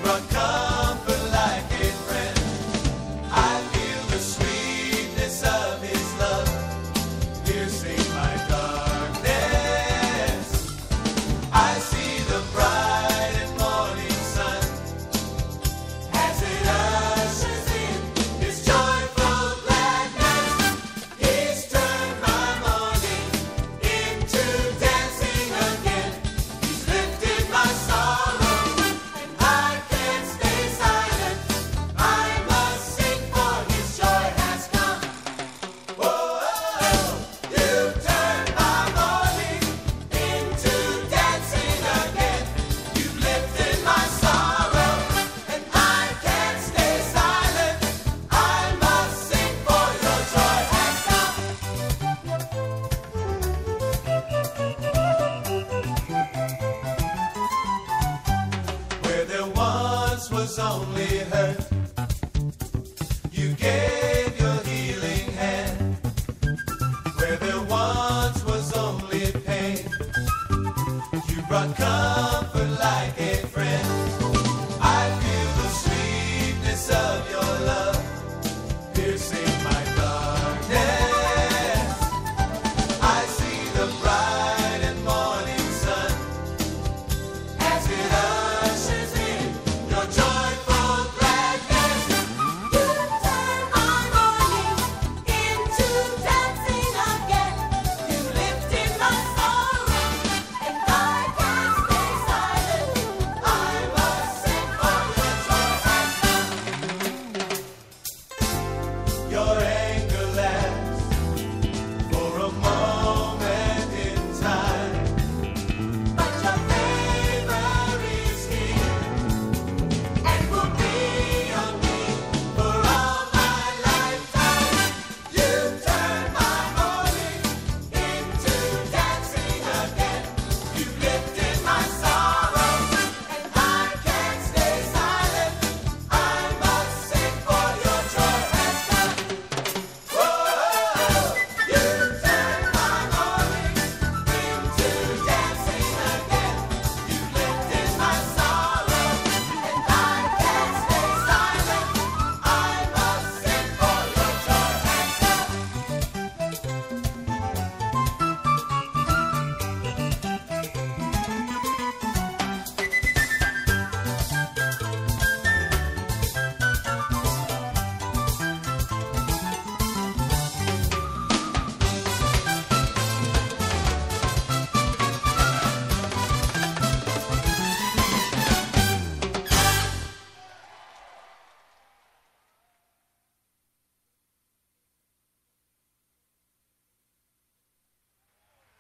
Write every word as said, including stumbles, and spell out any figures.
brought comfort like a friend. I feel the sweetness of his love, piercing my darkness. I see the bright and morning sun as it ushers in his joyful gladness. He's turned my mourning into dancing again. He's lifted my sorrow, and I can't stay silent. I must sing, for his joy has come. Whoa, you've turned my mourning into dancing again. You've lifted my sorrow, and I can't stay silent. I must sing, for your joy has come. Where there once was only hurt, you gave